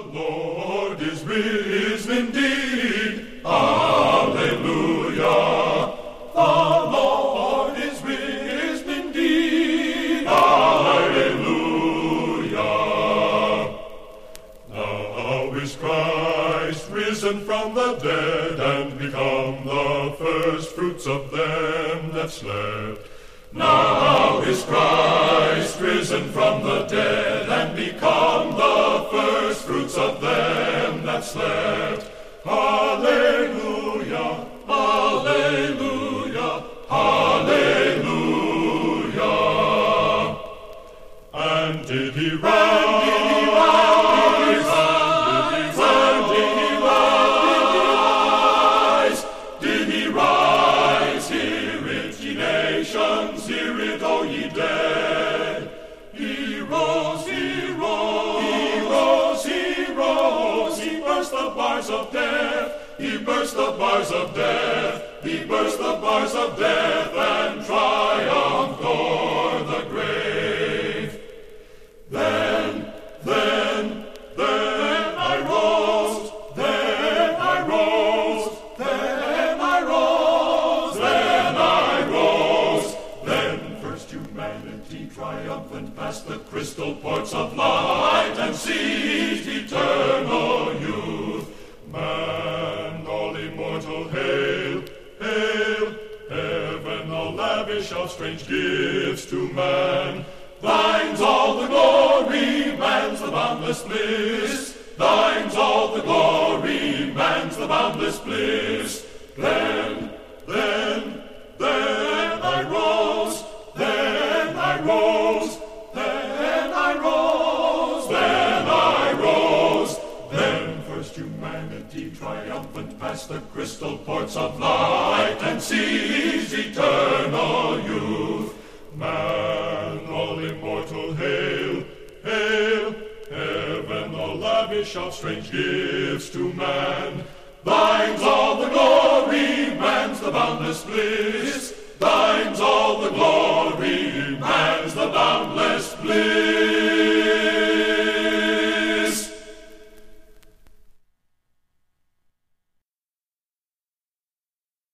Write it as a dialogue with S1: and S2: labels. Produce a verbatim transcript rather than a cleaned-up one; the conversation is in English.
S1: Lord is risen indeed. Alleluia. The Lord is risen indeed. Alleluia. Now is Christ risen from the dead and become the first fruits of them that slept. Now is Christ risen from the dead and become the first fruits of them that slept. Alleluia, alleluia, alleluia. And did he rise? And did he rise? Did he rise? Hear it, ye nations, hear it, O ye dead. He rose, he rose, he rose, he rose. He burst the bars of death, he burst the bars of death, he burst the bars of death and triumphed o'er the grave. Then, then, then I rose, then I rose, then I rose, then I rose. Then first humanity triumphant passed the crystal ports of light and seized eternal youth. Man, all immortal, hail, hail, heaven, all lavish of strange gifts to man. Thine's all the glory, man's the boundless bliss. Thine's all the glory, man's the boundless bliss. Then, then, then I rose, then I rose, then I rose, then I rose. Then first humanity triumphant passed the crystal ports of light and seized eternal youth. Man, all immortal, hail, hail, heaven, all lavish of strange gifts to man. Thine's all the glory, man's the boundless bliss. Thine's all the glory, man's the boundless bliss.